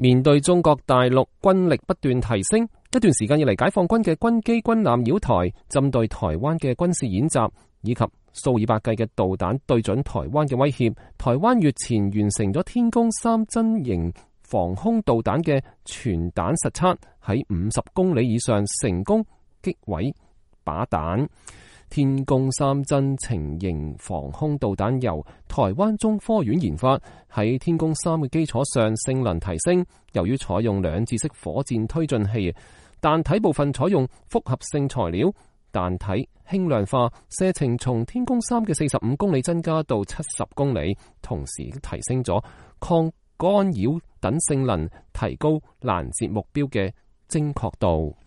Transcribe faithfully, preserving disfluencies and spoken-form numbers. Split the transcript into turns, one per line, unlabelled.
面對中國大陸軍力不斷提升，一段時間以嚟解放軍嘅軍機軍艦繞台，針對台灣嘅軍事演習，以及數以百計嘅導彈對準台灣嘅威脅，台灣月前完成咗天宮三真型防空導彈嘅全彈實測，喺五十公里以上成功擊毀靶彈。天宮三真程型防空導彈由台灣中科院研發，喺天宮三嘅基礎上性能提升。由於採用兩次式火箭推進器，彈體部分採用複合性材料，彈體輕量化，射程從天宮三嘅四十五公里增加到七十公里，同時提升咗抗干擾等性能，提高攔截目標嘅精確度。